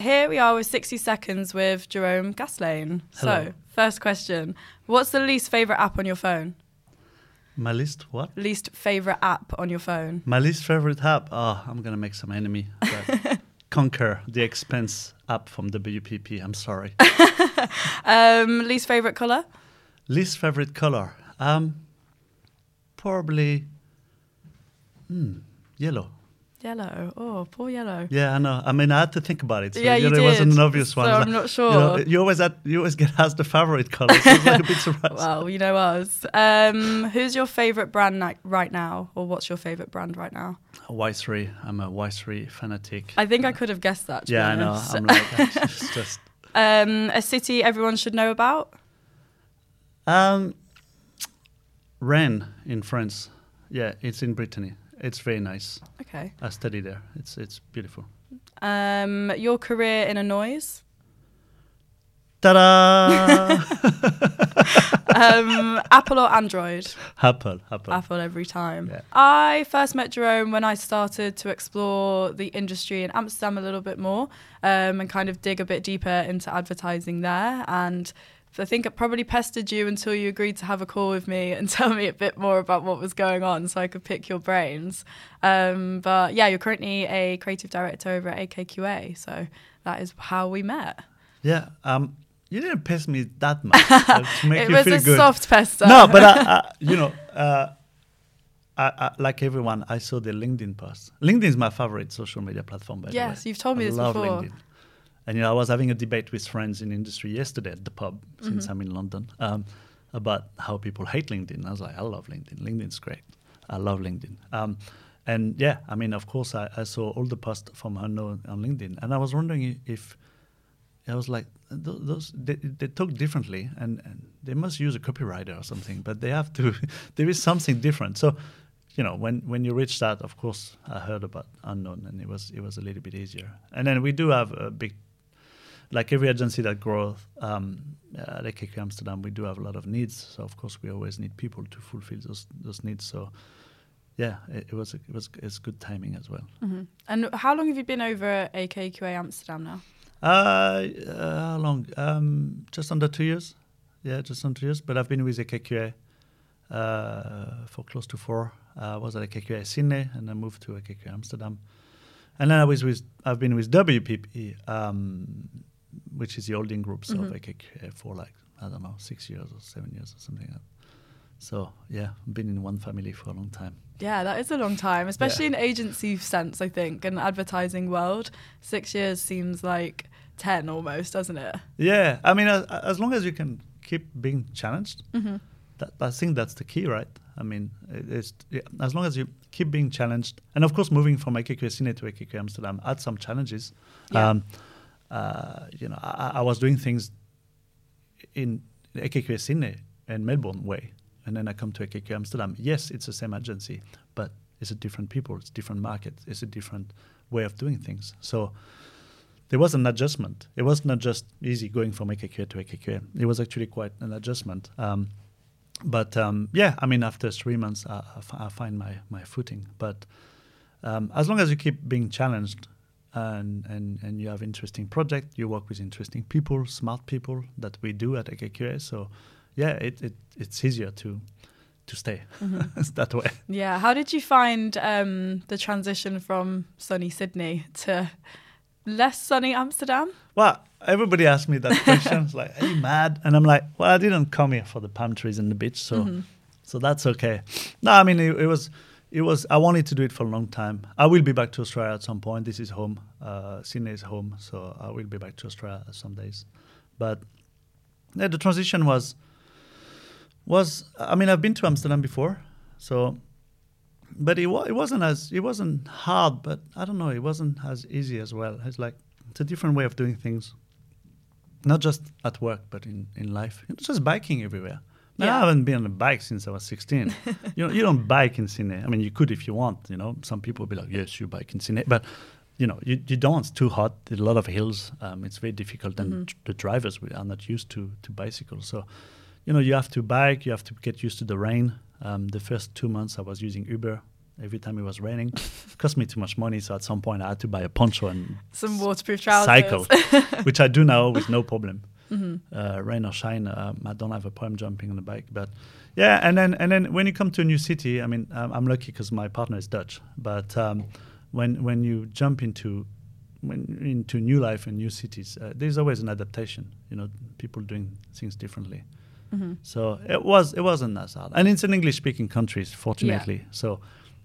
here we are with 60 Seconds with Jerome Gaslane. Hello. So, first question. What's the least favourite app on your phone? My least what? Least favourite app on your phone? My least favorite app? Oh, I'm going to make some enemy. But Conquer, the expense app from WPP. I'm sorry. Least favourite colour? Least favorite color? Probably yellow. Yellow. Oh, poor yellow. Yeah, I know. I mean, I had to think about it. So, Yeah, you It wasn't did. an obvious one. So It was I'm like, not sure. You always get asked the favorite color. So it's like a bit surprised. Well, you know us. Who's your favourite brand right now? Or what's your favourite brand right now? Y3. I'm a Y3 fanatic. I think I could have guessed that, to be Yeah, I know. honest. I'm like, it's just... A city everyone should know about? Rennes in France. Yeah, it's in Brittany. It's very nice. Okay. I study there. It's beautiful. Your career in a noise? Ta-da! Apple or Android? Apple. Apple every time. Yeah. I first met Jerome when I started to explore the industry in Amsterdam a little bit more and kind of dig a bit deeper into advertising there. And I think it probably pestered you until you agreed to have a call with me and tell me a bit more about what was going on so I could pick your brains. But yeah, you're currently a creative director over at AKQA. So that is how we met. Yeah. You didn't pest me that much to make It you was feel a good. soft pester. No, but I like everyone, I saw the LinkedIn post. LinkedIn is my favorite social media platform, by the way. Yes, you've told me I this love before. LinkedIn. And I was having a debate with friends in industry yesterday at the pub, since I'm in London, about how people hate LinkedIn. I was like, I love LinkedIn. LinkedIn's great. I love LinkedIn. And yeah, I mean, of course, I saw all the posts from her on LinkedIn, and I was wondering if I was like, they talk differently, and they must use a copywriter or something, but they have to. There is something different. So, when you reached out, of course, I heard about Unknown, and it was a little bit easier. And then we do have a big, like every agency that grows, at AKQA Amsterdam, we do have a lot of needs. So of course, we always need people to fulfill those needs. So yeah, it's good timing as well. Mm-hmm. And how long have you been over at AKQA Amsterdam now? How long? Just under 2 years. Yeah, just under 2 years. But I've been with AKQA for close to 4. I was at AKQA Sydney, and I moved to AKQA Amsterdam. And then I've been with WPP, which is the holding groups of AKQA for 6 years or 7 years or something like that. So yeah, I've been in one family for a long time. Yeah, that is a long time, especially in agency sense, I think, and advertising world. 6 years seems like 10 almost, doesn't it? Yeah, I mean, as long as you can keep being challenged, I think that's the key, right? I mean, as long as you keep being challenged, and of course, moving from AKQA Sydney to AKQA Amsterdam had some challenges. Yeah. I was doing things in AKQA Sydney and Melbourne way, and then I come to AKQA Amsterdam. Yes, it's the same agency, but it's a different people, it's a different market, it's a different way of doing things. So there was an adjustment. It was not just easy going from AKQA to AKQA. It was actually quite an adjustment. But I mean, after 3 months, I find my footing. But as long as you keep being challenged and you have interesting project, you work with interesting people, smart people that we do at AKQA. So yeah, it's easier to stay that way. Yeah. How did you find the transition from sunny Sydney to less sunny Amsterdam? Well, everybody asks me that question. It's like, are you mad? And I'm like, well, I didn't come here for the palm trees and the beach, so that's okay. No, I mean, it was. I wanted to do it for a long time. I will be back to Australia at some point. This is home. Sydney is home, so I will be back to Australia some days. But yeah, the transition was. I mean, I've been to Amsterdam before, so. But it wasn't hard, but I don't know, it wasn't as easy as well. It's a different way of doing things, not just at work, but in life. It's just biking everywhere. Yeah. I haven't been on a bike since I was 16. You don't bike in Sydney. I mean, you could if you want, Some people will be like, yes, you bike in Sydney. But, you don't. It's too hot. There's a lot of hills. It's very difficult. And the drivers are not used to bicycles. So, you have to bike. You have to get used to the rain. The first 2 months I was using Uber every time it was raining. It cost me too much money, so at some point I had to buy a poncho and some waterproof trousers. Cycle, which I do now with no problem. Rain or shine, I don't have a problem jumping on the bike. But yeah, and then when you come to a new city, I mean, I'm lucky because my partner is Dutch. But when you jump into new life and new cities, there's always an adaptation. You know, people doing things differently. So it wasn't that hard, and it's an English-speaking country, fortunately. Yeah. So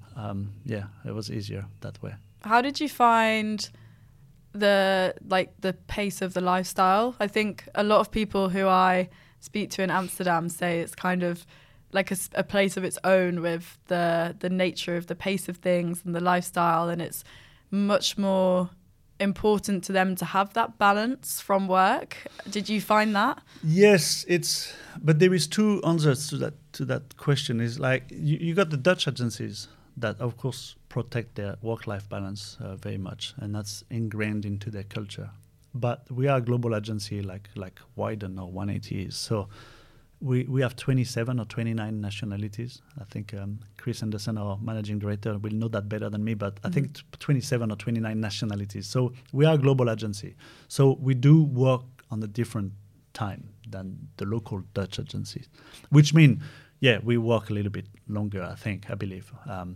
it was easier that way. How did you find the pace of the lifestyle? I think a lot of people who I speak to in Amsterdam say it's kind of like a place of its own with the nature of the pace of things and the lifestyle, and it's much more important to them to have that balance from work. Did you find that? Yes, but there is two answers to that question. Is like you got the Dutch agencies that of course protect their work-life balance very much, and that's ingrained into their culture. But we are a global agency like Wyden or 180 is. So we have 27 or 29 nationalities. I think Chris Anderson, our managing director, will know that better than me, but I think 27 or 29 nationalities. So we are a global agency. So we do work on a different time than the local Dutch agencies, which mean, we work a little bit longer, I believe.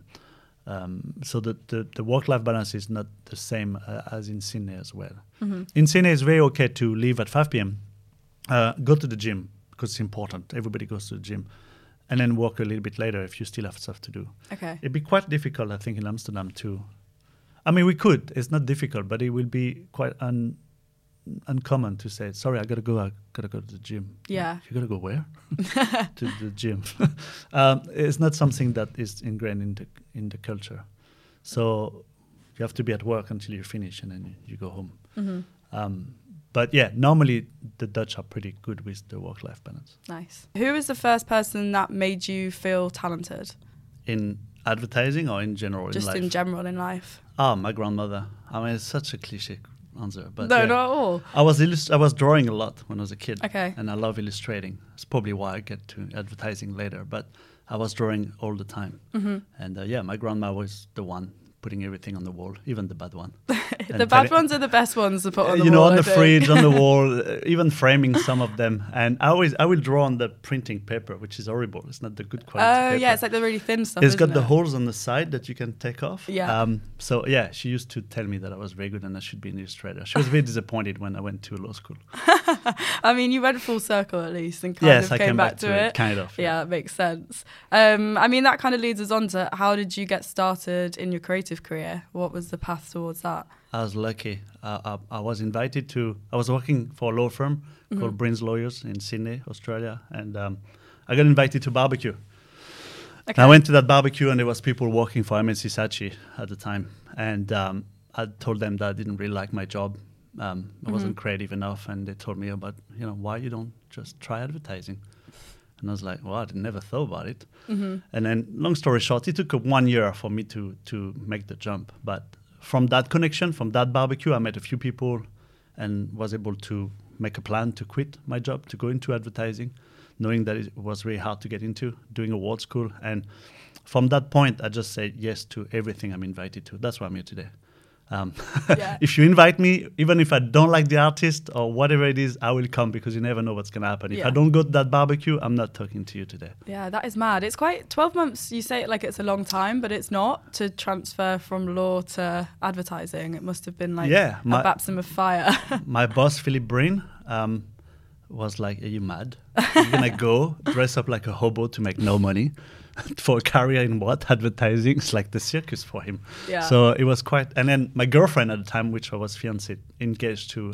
So the work-life balance is not the same as in Sydney as well. In Sydney, it's very okay to leave at 5 p.m., go to the gym, because it's important. Everybody goes to the gym, and then work a little bit later if you still have stuff to do. Okay. It'd be quite difficult, I think, in Amsterdam too. I mean, we could. It's not difficult, but it will be quite uncommon to say, sorry, I gotta go to the gym. Yeah. You gotta go where? To the gym. It's not something that is ingrained in the culture. So you have to be at work until you finish, and then you go home. But normally the Dutch are pretty good with the work-life balance. Nice. Who was the first person that made you feel talented? In advertising or in general in life? Just in general in life. My grandmother. I mean, it's such a cliche answer. But no, not at all. I was drawing a lot when I was a kid. Okay. And I love illustrating. It's probably why I get to advertising later. But I was drawing all the time. And my grandma was the one putting everything on the wall, even the bad one. The bad ones are the best ones to put on the wall. On the fridge, on the wall, even framing some of them. And I will draw on the printing paper, which is horrible. It's not the good quality paper. Oh, yeah, it's like the really thin stuff, It's got the holes on the side that you can take off. Yeah. She used to tell me that I was very good and I should be an illustrator. She was very disappointed when I went to law school. I mean, you went full circle at least and kind of came back to it. Kind of. Yeah, it makes sense. I mean, that kind of leads us on to how did you get started in your creative career? What was the path towards that? I was lucky. I was invited I was working for a law firm called Brins Lawyers in Sydney, Australia, and I got invited to barbecue. Okay. I went to that barbecue and there was people working for MNC Saatchi at the time, and I told them that I didn't really like my job. I wasn't creative enough, and they told me about, why you don't just try advertising. And I was like, well, I never thought about it. And then, long story short, it took 1 year for me to make the jump. But from that connection, from that barbecue, I met a few people and was able to make a plan to quit my job, to go into advertising, knowing that it was really hard to get into, doing award school. And from that point, I just said yes to everything I'm invited to. That's why I'm here today. If you invite me, even if I don't like the artist or whatever it is, I will come, because you never know what's going to happen. If I don't go to that barbecue, I'm not talking to you today. Yeah, that is mad. It's quite 12 months. You say it like it's a long time, but it's not, to transfer from law to advertising. It must have been like a baptism of fire. My boss, Philip Breen, was like, are you mad? You're going to go dress up like a hobo to make no money? For a career in what? Advertising? It's like the circus for him. Yeah. So it was quite... And then my girlfriend at the time, which I was fiancé, engaged to,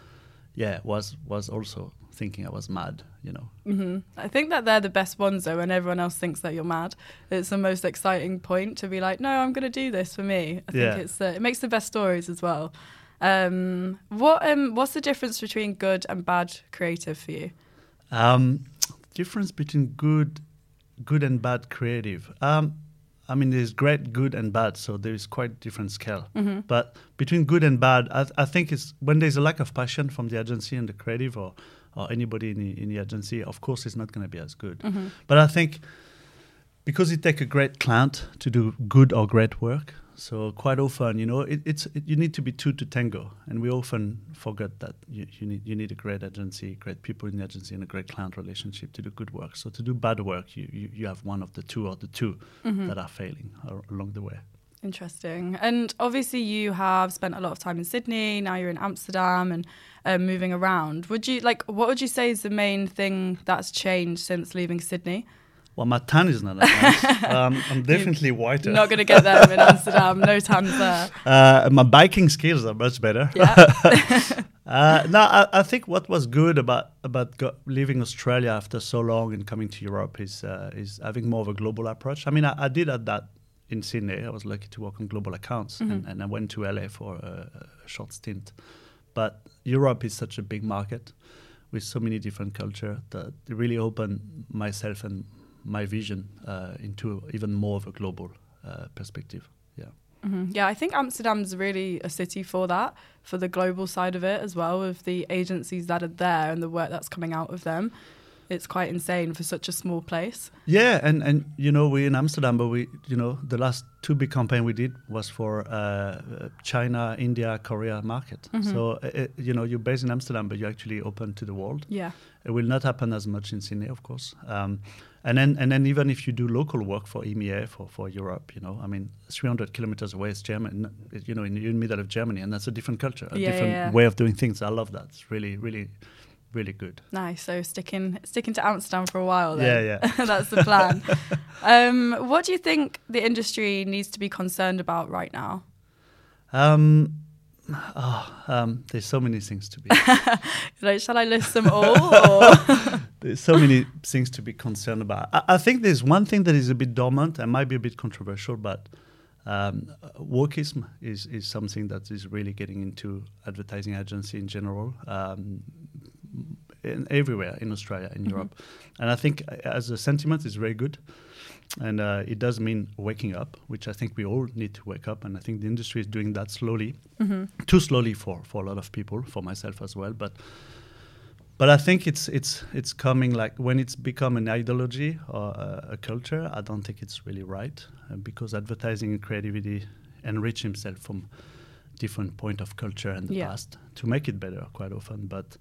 was also thinking I was mad, I think that they're the best ones, though, when everyone else thinks that you're mad. It's the most exciting point to be like, no, I'm going to do this for me. I think it makes the best stories as well. What's the difference between good and bad creative for you? Difference between good and bad creative. I mean, there's great, good, and bad, so there is quite different scale. But between good and bad, I think it's when there's a lack of passion from the agency and the creative, or anybody in the agency, of course, it's not going to be as good. But I think because it takes a great client to do good or great work. So quite often, you know, you need to be two to tango, and we often forget that you need a great agency, great people in the agency, and a great client relationship to do good work. So to do bad work, you have one of the two or the two that are failing along the way. Interesting. And obviously you have spent a lot of time in Sydney, now you're in Amsterdam and moving around. What would you say is the main thing that's changed since leaving Sydney? Well, my tan is not that nice. I'm definitely whiter. Not going to get them in Amsterdam. No tans there. My biking skills are much better. Yeah. I think what was good about leaving Australia after so long and coming to Europe is having more of a global approach. I mean, I did that in Sydney. I was lucky to work on global accounts, and I went to LA for a short stint. But Europe is such a big market with so many different cultures that it really opened myself and my vision into even more of a global perspective. Yeah. Mm-hmm. Yeah, I think Amsterdam's really a city for that, for the global side of it as well, with the agencies that are there and the work that's coming out of them. It's quite insane for such a small place. Yeah, and you know, we're in Amsterdam, but the last two big campaign we did was for China, India, Korea market. So you're based in Amsterdam, but you're actually open to the world. Yeah, it will not happen as much in Sydney, of course. And then even if you do local work for EMEA, for Europe, I mean, 300 kilometers away is Germany, in the middle of Germany, and that's a different culture, a different way of doing things. I love that. It's really, really, really good. Nice. So sticking to Amsterdam for a while then. Yeah. That's the plan. What do you think the industry needs to be concerned about right now? There's so many things to be. Shall I list them all? Or? There's so many things to be concerned about. I think there's one thing that is a bit dormant and might be a bit controversial, but wokeism is something that is really getting into advertising agency in general, everywhere in Australia, in Europe. And I think as a sentiment is very good. And it does mean waking up, which I think we all need to wake up. And I think the industry is doing that slowly, too slowly for a lot of people, for myself as well. But I think it's coming, like when it's become an ideology or a culture, I don't think it's really right, because advertising and creativity enrich himself from different point of culture and the past to make it better quite often. But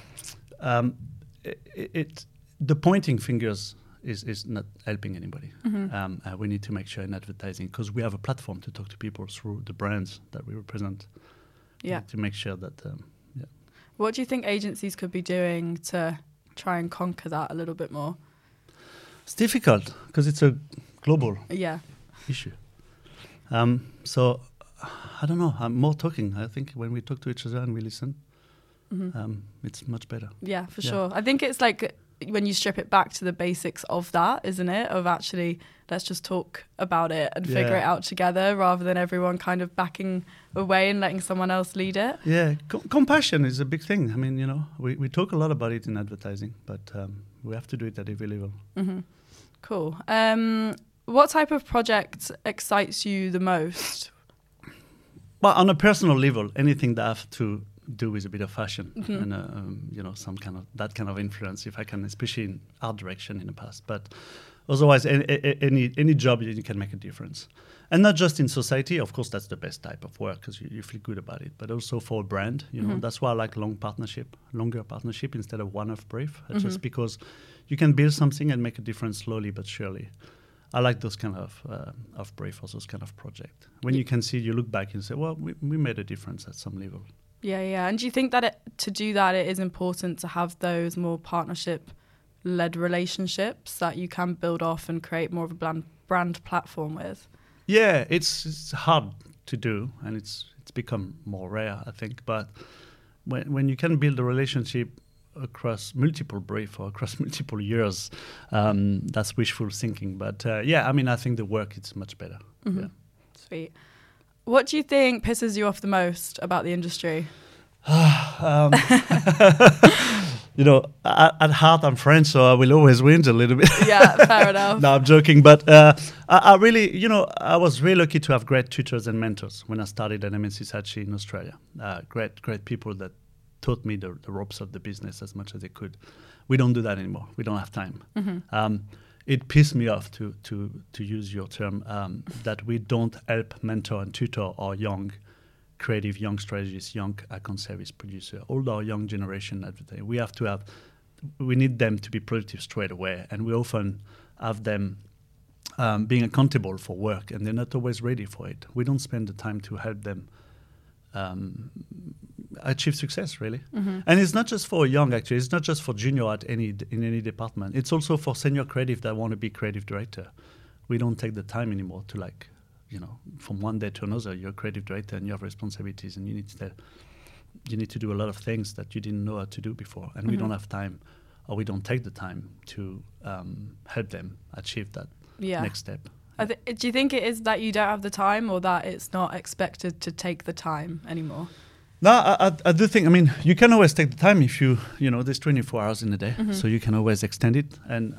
the pointing fingers is not helping anybody. We need to make sure in advertising, because we have a platform to talk to people through the brands that we represent. Yeah. To make sure that. What do you think agencies could be doing to try and conquer that a little bit more? It's difficult because it's a global issue. So I don't know. I'm more talking. I think when we talk to each other and we listen, it's much better. Yeah, for sure. I think it's like when you strip it back to the basics of that, isn't it? Of actually, let's just talk about it and figure it out together, rather than everyone kind of backing away and letting someone else lead it. Yeah, compassion is a big thing. I mean, we talk a lot about it in advertising, but we have to do it at every level. Cool. What type of project excites you the most? Well, on a personal level, anything that I have to do with a bit of fashion and some kind of influence, if I can, especially in art direction in the past. But otherwise, any job you can make a difference, and not just in society. Of course, that's the best type of work because you feel good about it. But also for a brand, that's why I like longer partnership instead of one-off brief. Just because you can build something and make a difference slowly but surely. I like those kind of brief or those kind of project. When you can see, you look back and say, well, we made a difference at some level. Yeah. And do you think that to do that, it is important to have those more partnership-led relationships that you can build off and create more of a brand platform with? Yeah, it's hard to do, and it's become more rare, I think. But when you can build a relationship across multiple briefs or across multiple years, that's wishful thinking. But I think the work is much better. Yeah. Sweet. What do you think pisses you off the most about the industry? At heart I'm French, so I will always whinge a little bit. Yeah, fair enough. No, I'm joking. But I really, I was really lucky to have great tutors and mentors when I started at MNC Saatchi in Australia. Great people that taught me the ropes of the business as much as they could. We don't do that anymore. We don't have time. it pissed me off to use your term that we don't help mentor and tutor our young creative, young strategists, young account service producer, all our young generation advertising. We need them to be productive straight away, and we often have them being accountable for work, and they're not always ready for it. We don't spend the time to help them achieve success, really. Mm-hmm. And it's not just for young, actually. It's not just for junior in any department. It's also for senior creative that want to be creative director. We don't take the time anymore to from one day to another, you're a creative director and you have responsibilities, and you need to do a lot of things that you didn't know how to do before. And we don't have time, or we don't take the time to help them achieve that next step. Do you think it is that you don't have the time, or that it's not expected to take the time anymore? No, I do think, you can always take the time if there's 24 hours in a day, so you can always extend it. And,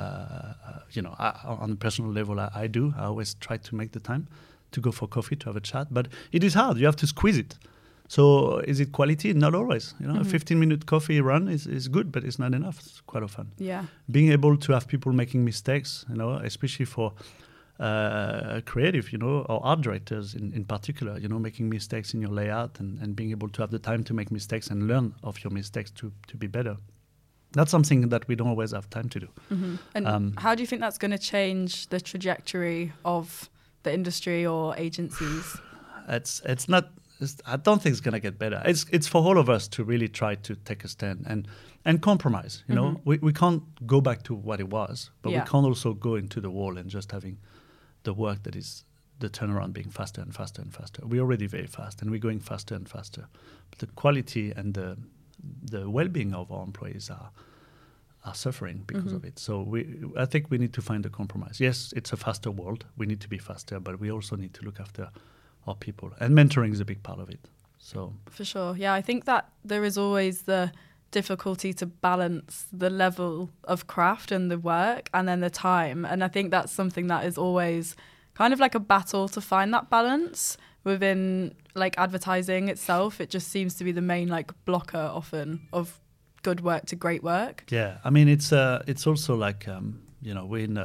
on a personal level, I do. I always try to make the time to go for coffee, to have a chat. But it is hard. You have to squeeze it. So is it quality? Not always. A 15-minute coffee run is good, but it's not enough. It's quite often. Yeah. Being able to have people making mistakes, especially for creative, or art directors in particular, making mistakes in your layout and being able to have the time to make mistakes and learn of your mistakes to be better. That's something that we don't always have time to do. Mm-hmm. And how do you think that's going to change the trajectory of the industry or agencies? It's not. I don't think it's going to get better. It's for all of us to really try to take a stand and compromise. We can't go back to what it was, but we can't also go into the wall and just having the work that is the turnaround being faster and faster and faster. We're already very fast, and we're going faster and faster. But the quality and the well-being of our employees are suffering because of it. So I think we need to find a compromise. Yes, it's a faster world. We need to be faster, but we also need to look after our people. And mentoring is a big part of it. So for sure. Yeah, I think that there is always the difficulty to balance the level of craft and the work and then the time. And I think that's something that is always kind of like a battle to find that balance within like advertising itself. It just seems to be the main like blocker often of good work to great work. Yeah, it's also like we're in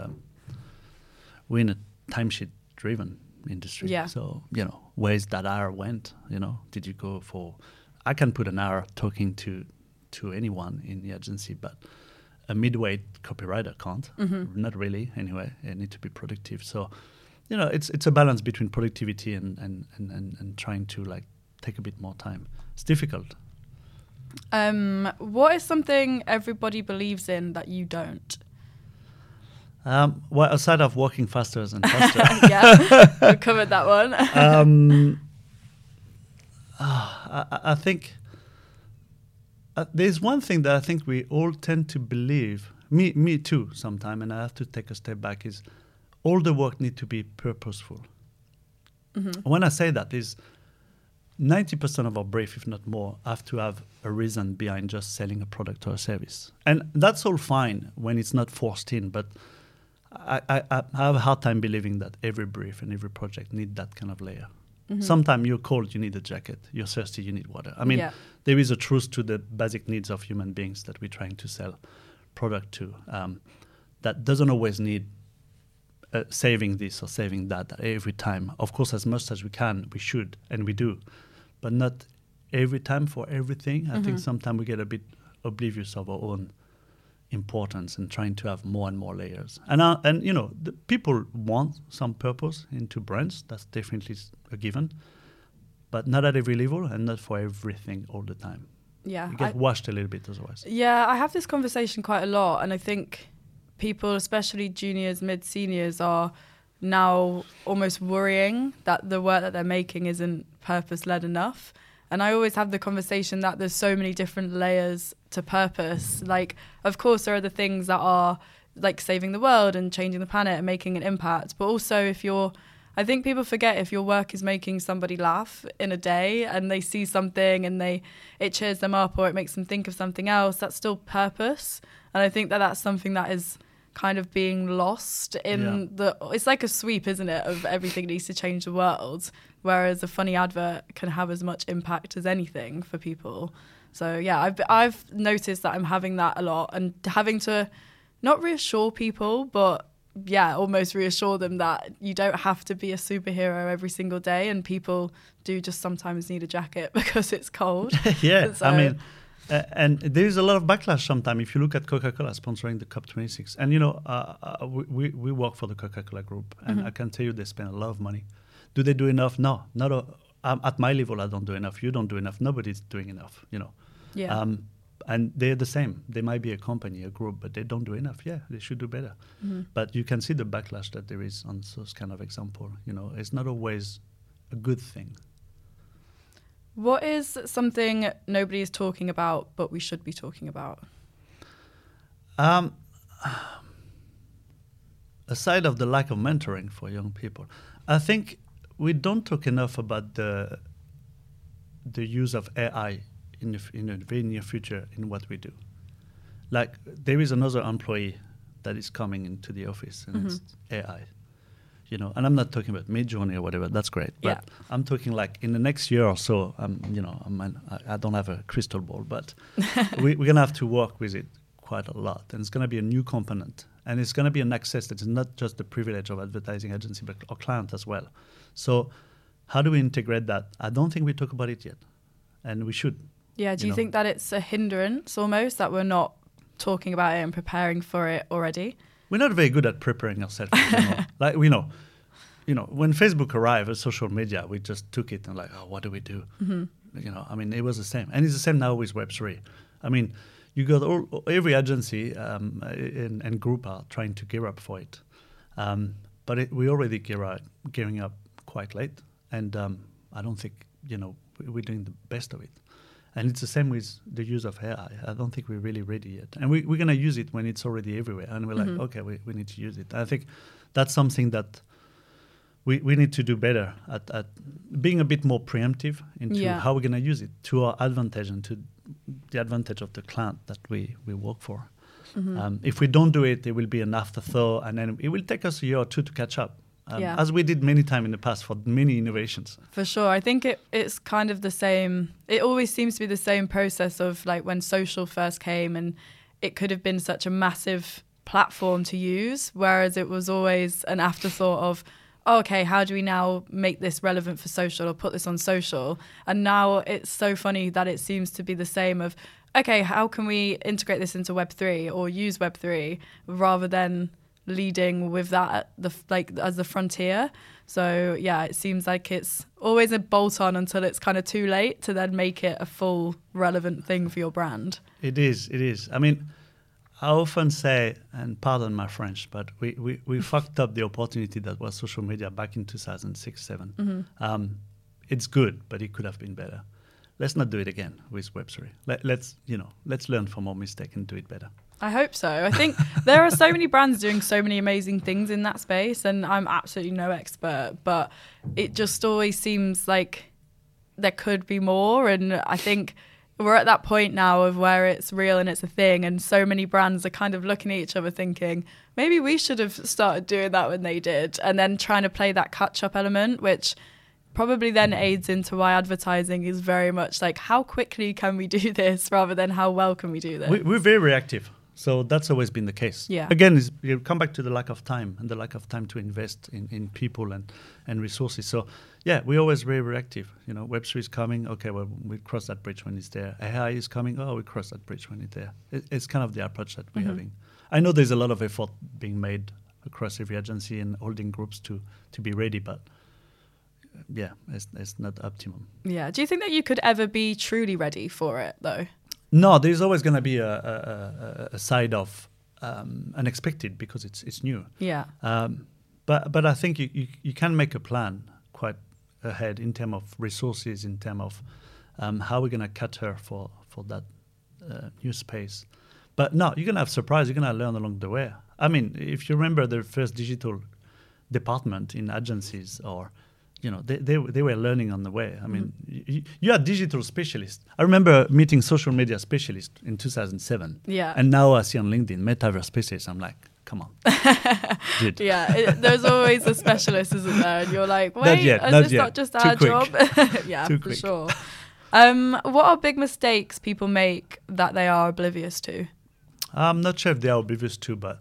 a timesheet driven industry. Yeah. So where's that hour went? Did you go for? I can put an hour talking to anyone in the agency, but a midweight copywriter can't. Not really. Anyway, they need to be productive. So, it's a balance between productivity and trying to like take a bit more time. It's difficult. What is something everybody believes in that you don't? Well, aside of working faster and faster. Yeah, we covered that one. I think there's one thing that I think we all tend to believe, me too sometime, and I have to take a step back, is all the work need to be purposeful. When I say that is 90% of our brief, if not more, have to have a reason behind just selling a product or a service. And that's all fine when it's not forced in, but I have a hard time believing that every brief and every project need that kind of layer. Sometimes you're cold, you need a jacket. You're thirsty, you need water. There is a truth to the basic needs of human beings that we're trying to sell product to. That doesn't always need saving this or saving that every time. Of course, as much as we can, we should, and we do. But not every time for everything. I think sometimes we get a bit oblivious of our own importance and trying to have more and more layers. And the people want some purpose into brands. That's definitely a given, but not at every level and not for everything all the time. Yeah, you get washed a little bit otherwise. Yeah, I have this conversation quite a lot, and I think people, especially juniors, mid-seniors, are now almost worrying that the work that they're making isn't purpose-led enough. And I always have the conversation that there's so many different layers to purpose. Like, of course, there are the things that are like saving the world and changing the planet and making an impact. But also I think people forget if your work is making somebody laugh in a day and they see something and it cheers them up or it makes them think of something else, that's still purpose. And I think that that's something that is kind of being lost in it's like a sweep, isn't it, of everything needs to change the world, whereas a funny advert can have as much impact as anything for people. So yeah, I've noticed that I'm having that a lot and having to not reassure people, but yeah, almost reassure them that you don't have to be a superhero every single day, and people do just sometimes need a jacket because it's cold. Yeah, So, I mean, and there is a lot of backlash sometimes. If you look at Coca-Cola sponsoring the COP26, and we work for the Coca-Cola Group, and I can tell you they spend a lot of money. Do they do enough? No, not at my level. I don't do enough. You don't do enough. Nobody's doing enough. yeah. And they're the same. They might be a company, a group, but they don't do enough. Yeah, they should do better. But you can see the backlash that there is on those kind of example. It's not always a good thing. What is something nobody is talking about, but we should be talking about? Aside of the lack of mentoring for young people, I think we don't talk enough about the use of AI in the very near future in what we do. Like, there is another employee that is coming into the office, and it's AI. And I'm not talking about Midjourney or whatever. That's great, but I'm talking like in the next year or so. I don't have a crystal ball, but we're gonna have to work with it quite a lot, and it's gonna be a new component, and it's gonna be an access that is not just the privilege of advertising agency, but our client as well. So, how do we integrate that? I don't think we talk about it yet, and we should. Yeah, do you think that it's a hindrance almost, that we're not talking about it and preparing for it already? We're not very good at preparing ourselves in general. Like, when Facebook arrived as social media, we just took it and what do we do? It was the same. And it's the same now with Web3. I mean, you got every agency and group are trying to gear up for it. But we already gearing up quite late. And I don't think, we're doing the best of it. And it's the same with the use of AI. I don't think we're really ready yet. And we're going to use it when it's already everywhere. And we're like, okay, we need to use it. I think that's something that we need to do better at being a bit more preemptive into how we're going to use it to our advantage and to the advantage of the client that we work for. If we don't do it, it will be an afterthought, and then it will take us a year or two to catch up. As we did many times in the past for many innovations. For sure. I think it's kind of the same. It always seems to be the same process of like when social first came, and it could have been such a massive platform to use, whereas it was always an afterthought of, okay, how do we now make this relevant for social or put this on social? And now it's so funny that it seems to be the same of, okay, how can we integrate this into Web3 or use Web3 rather than leading with that as the frontier. So yeah, it seems like it's always a bolt on until it's kind of too late to then make it a full relevant thing for your brand. It is. I mean, I often say, and pardon my French, but we fucked up the opportunity that was social media back in 2006-07. It's good, but it could have been better. Let's not do it again with Web3. Let's learn from our mistake and do it better. I hope so. I think there are so many brands doing so many amazing things in that space, and I'm absolutely no expert, but it just always seems like there could be more. And I think we're at that point now of where it's real and it's a thing, and so many brands are kind of looking at each other thinking, maybe we should have started doing that when they did, and then trying to play that catch-up element, which probably then aids into why advertising is very much like, how quickly can we do this rather than how well can we do this? We're very reactive. So that's always been the case. Yeah. Again, you come back to the lack of time and the lack of time to invest in people and resources. So yeah, we're always very reactive. Web3 is coming. Okay, well, we cross that bridge when it's there. AI is coming. Oh, we cross that bridge when it's there. It's kind of the approach that we're having. I know there's a lot of effort being made across every agency and holding groups to be ready, but yeah, it's not optimum. Yeah. Do you think that you could ever be truly ready for it though? No, there's always going to be a side of unexpected because it's new. Yeah. But I think you can make a plan quite ahead in terms of resources, in terms of how we're going to cater for that new space. But no, you're going to have surprise. You're going to learn along the way. I mean, if you remember the first digital department in agencies, or they were learning on the way. I mean, you are digital specialists. I remember meeting social media specialists in 2007. Yeah. And now I see on LinkedIn metaverse specialists. I'm like, come on. Dude. Yeah. There's always a specialist, isn't there? And you're like, wait, is this not just our job? Yeah, Too for quick. sure. What are big mistakes people make that they are oblivious to? I'm not sure if they are oblivious to, but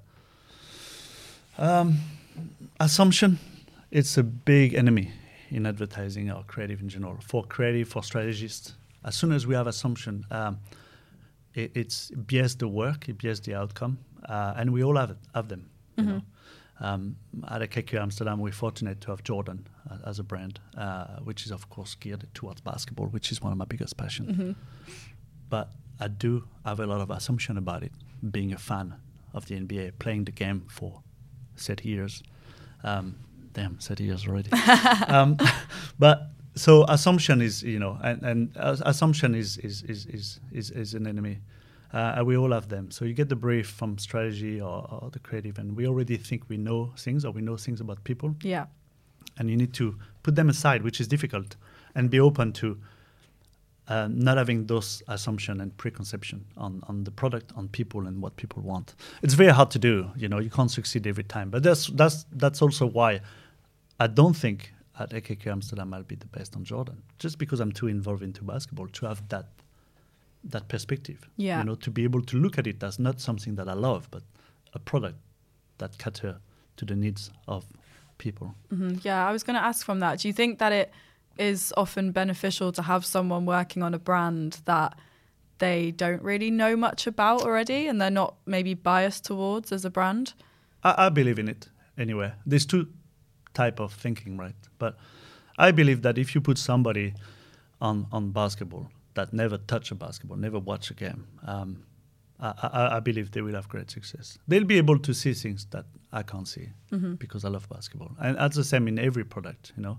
assumption, it's a big enemy in advertising or creative in general. For creative, for strategists, as soon as we have assumption, it's bias the work, it bias the outcome, and we all have them. You know? At AKQ Amsterdam, we're fortunate to have Jordan as a brand, which is of course geared towards basketball, which is one of my biggest passions. But I do have a lot of assumption about it, being a fan of the NBA, playing the game for 30 years. 30 years already. But so assumption is, you know, and assumption is an enemy. We all have them. So you get the brief from strategy or the creative, and we already think we know things, or we know things about people. Yeah. And you need to put them aside, which is difficult, and be open to not having those assumption and preconception on the product, on people, and what people want. It's very hard to do. You know, you can't succeed every time. But that's also why I don't think at AKQ Amsterdam I'll be the best on Jordan, just because I'm too involved into basketball to have that perspective. Yeah. You know, to be able to look at it as not something that I love, but a product that caters to the needs of people. Yeah, I was going to ask from that. Do you think that it is often beneficial to have someone working on a brand that they don't really know much about already, and they're not maybe biased towards as a brand? I believe in it anyway. There's two type of thinking, right? But I believe that if you put somebody on basketball that never touch a basketball, never watch a game, I believe they will have great success. They'll be able to see things that I can't see because I love basketball, and that's the same in every product. You know,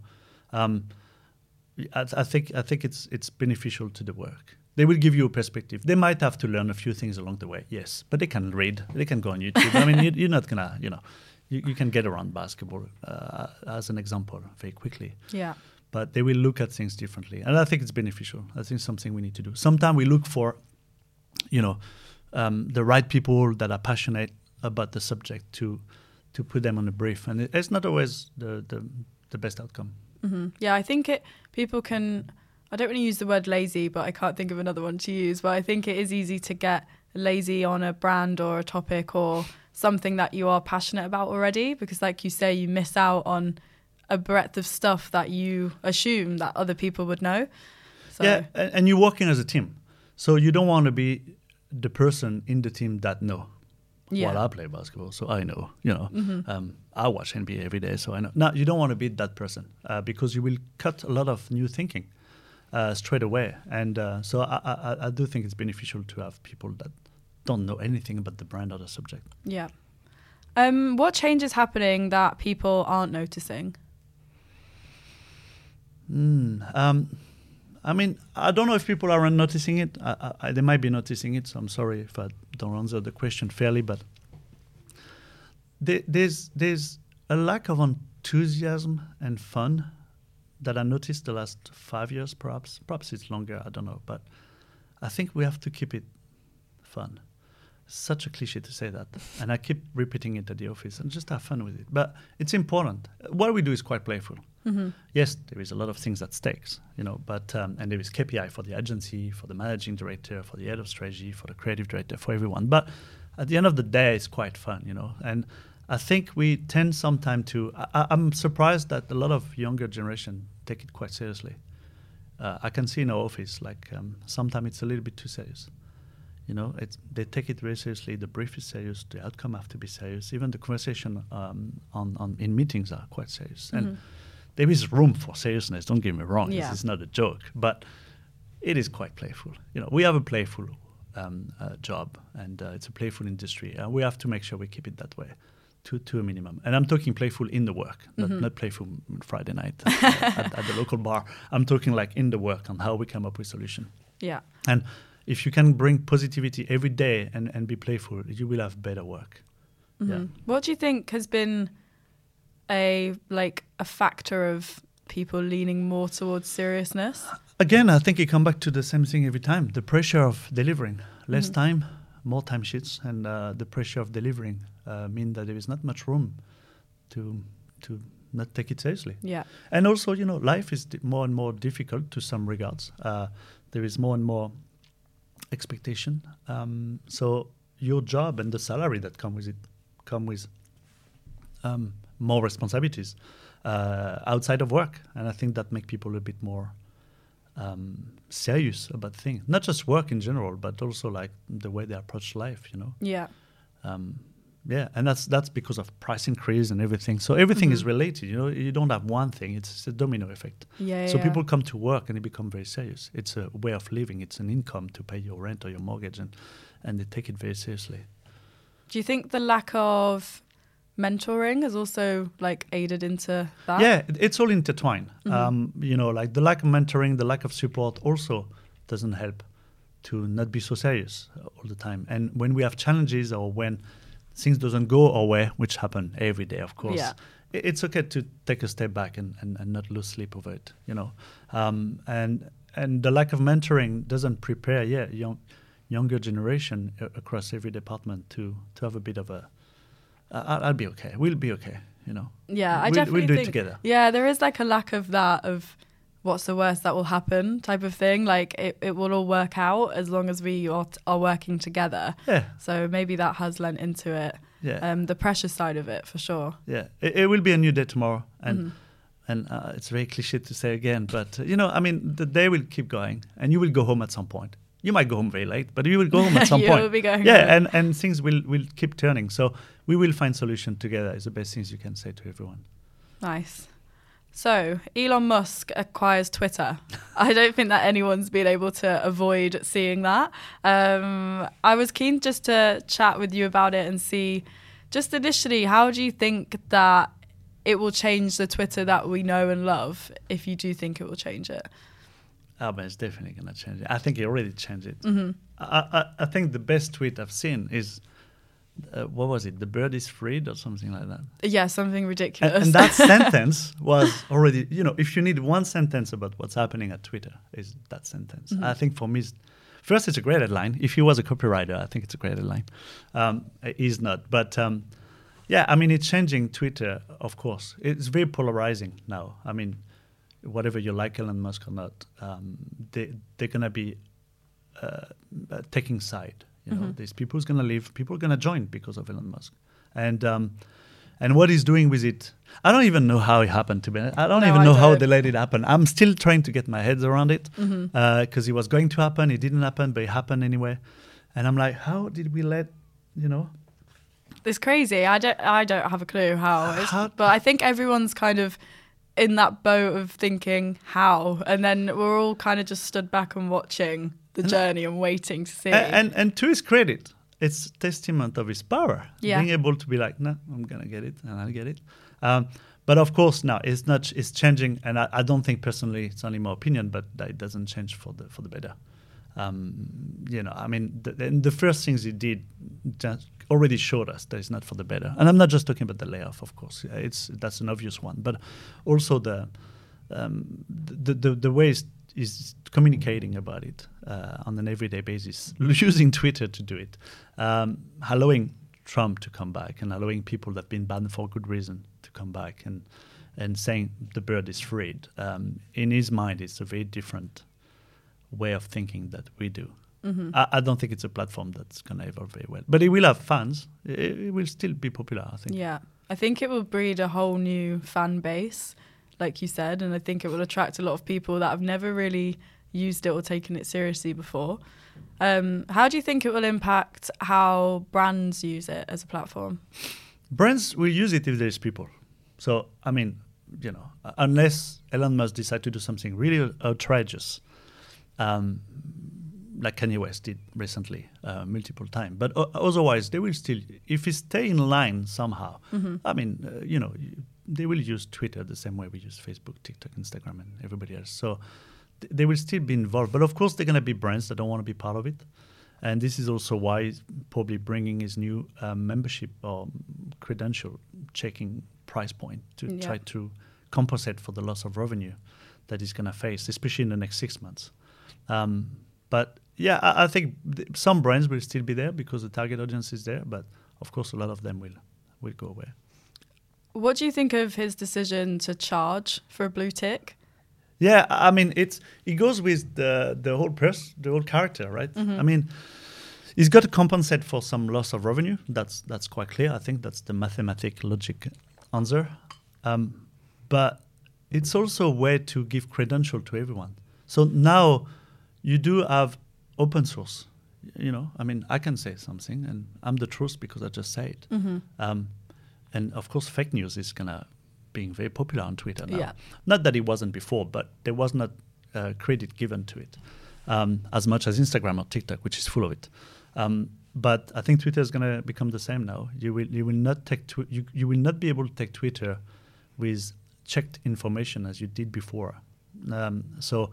I think it's beneficial to the work. They will give you a perspective. They might have to learn a few things along the way, yes, but they can read. They can go on YouTube. I mean, you're not gonna, you know, you can get around basketball as an example very quickly. Yeah. But they will look at things differently, and I think it's beneficial. I think it's something we need to do. Sometimes we look for, you know, the right people that are passionate about the subject to put them on a brief, and it's not always the best outcome. Yeah, I think people can. I don't want to use the word lazy, but I can't think of another one to use. But I think it is easy to get lazy on a brand or a topic or something that you are passionate about already, because, like you say, you miss out on a breadth of stuff that you assume that other people would know. So. Yeah, and you're working as a team, so you don't want to be the person in the team that know. Yeah. While I play basketball, so I know, you know, I watch NBA every day, so I know. No, you don't want to be that person because you will cut a lot of new thinking straight away. And so I do think it's beneficial to have people that don't know anything about the brand or the subject. Yeah. What change is happening that people aren't noticing? I mean, I don't know if people aren't noticing it. They might be noticing it, so I'm sorry if I don't answer the question fairly, but there's a lack of enthusiasm and fun that I noticed the last 5 years, perhaps. Perhaps it's longer, I don't know. But I think we have to keep it fun. Such a cliche to say that. And I keep repeating it at the office and just have fun with it. But it's important. What we do is quite playful. Yes, there is a lot of things at stakes, you know, but and there is KPI for the agency, for the managing director, for the head of strategy, for the creative director, for everyone. But at the end of the day, it's quite fun, you know. And I think we tend sometimes to. I'm surprised that a lot of younger generation take it quite seriously. I can see in our office, like sometimes it's a little bit too serious. You know, they take it very seriously. The brief is serious. The outcome have to be serious. Even the conversation in meetings are quite serious. And there is room for seriousness. Don't get me wrong. Yeah. This is not a joke, but it is quite playful. You know, we have a playful job, and it's a playful industry. We have to make sure we keep it that way, to a minimum. And I'm talking playful in the work, not playful Friday night at the local bar. I'm talking like in the work on how we come up with solution. Yeah. And if you can bring positivity every day and be playful, you will have better work. Yeah. What do you think has been a factor of people leaning more towards seriousness? Again, I think you come back to the same thing every time. The pressure of delivering. Less time, more time sheets, and the pressure of delivering mean that there is not much room to not take it seriously. Yeah. And also, you know, life is more and more difficult to some regards. There is more and more expectation. So your job and the salary that come with more responsibilities outside of work. And I think that make people a bit more serious about things, not just work in general, but also like the way they approach life, you know? Yeah. Yeah, and that's because of price increase and everything. So everything is related, you know? You don't have one thing, it's a domino effect. So people come to work and they become very serious. It's a way of living, it's an income to pay your rent or your mortgage, and they take it very seriously. Do you think the lack of mentoring has also like aided into that? Yeah, it's all intertwined. You know, like the lack of mentoring, the lack of support also doesn't help to not be so serious all the time. And when we have challenges or when things doesn't go our way, which happen every day, of course, it's okay to take a step back and not lose sleep over it, you know. And the lack of mentoring doesn't prepare, younger generation across every department to have a bit of a I'll be okay. We'll be okay, you know. Yeah, I definitely we'll do think, it together. Yeah, there is like a lack of that, of what's the worst that will happen type of thing. Like it will all work out as long as we are working together. Yeah. So maybe that has lent into it. Yeah. The pressure side of it, for sure. Yeah, it will be a new day tomorrow, and it's very cliche to say again, but you know, I mean, the day will keep going, and you will go home at some point. You might go home very late, but you will go home at some point. Will be going home. And things will keep turning. So we will find solution together is the best things you can say to everyone. Nice. So Elon Musk acquires Twitter. I don't think that anyone's been able to avoid seeing that. I was keen just to chat with you about it and see, just initially, how do you think that it will change the Twitter that we know and love, if you do think it will change it? Oh, but it's definitely going to change it. I think it already changed it. I think the best tweet I've seen is, what was it? The bird is freed or something like that. Yeah, something ridiculous. And that sentence was already, you know, if you need one sentence about what's happening at Twitter, is that sentence. I think for me, first, it's a great headline. If he was a copywriter, I think it's a great headline. He's not. But yeah, I mean, it's changing Twitter, of course. It's very polarizing now. I mean, whatever you like Elon Musk or not, they're going to be taking side. You know, there's people who's going to leave, people are going to join because of Elon Musk. And what he's doing with it, I don't even know how it happened, to be honest. I don't even know how they let it happen. I'm still trying to get my head around it because it was going to happen. It didn't happen, but it happened anyway. And I'm like, how did we let, you know? It's crazy. I don't have a clue how. But I think everyone's kind of in that boat of thinking how, and then we're all kind of just stood back and watching the journey and waiting to see. And to his credit, it's testament of his power. Yeah. Being able to be like, no, I'm gonna get it, and I'll get it. But of course, now it's not. It's changing, and I don't think personally it's only my opinion, but it doesn't change for the better. You know, I mean, the first things he did just already showed us that it's not for the better. And I'm not just talking about the layoff, of course. That's an obvious one, but also the way is communicating about it on an everyday basis, using Twitter to do it, allowing Trump to come back and allowing people that have been banned for good reason to come back and saying the bird is freed. In his mind, it's a very different way of thinking that we do. I don't think it's a platform that's going to evolve very well. But it will have fans. It will still be popular, I think. Yeah. I think it will breed a whole new fan base, like you said, and I think it will attract a lot of people that have never really used it or taken it seriously before. How do you think it will impact how brands use it as a platform? Brands will use it if there's people. So, I mean, you know, unless Elon Musk decides to do something really outrageous, like Kanye West did recently, multiple times. But otherwise, they will still, if it stay in line somehow, I mean, you know, they will use Twitter the same way we use Facebook, TikTok, Instagram, and everybody else. So they will still be involved. But of course, they're going to be brands that don't want to be part of it. And this is also why he's probably bringing his new membership or credential checking price point to try to compensate for the loss of revenue that he's going to face, especially in the next 6 months. But yeah, I think some brands will still be there because the target audience is there. But of course, a lot of them will go away. What do you think of his decision to charge for a blue tick? Yeah, I mean, it goes with the whole character, right? I mean, He's got to compensate for some loss of revenue. That's quite clear. I think that's the mathematical logic answer. But it's also a way to give credential to everyone. So now you do have open source. You know, I mean, I can say something, and I'm the truth because I just say it. And of course, fake news is being very popular on Twitter now. Yeah. Not that it wasn't before, but there was not credit given to it as much as Instagram or TikTok, which is full of it. But I think Twitter is going to become the same now. You will not take you will not be able to take Twitter with checked information as you did before. So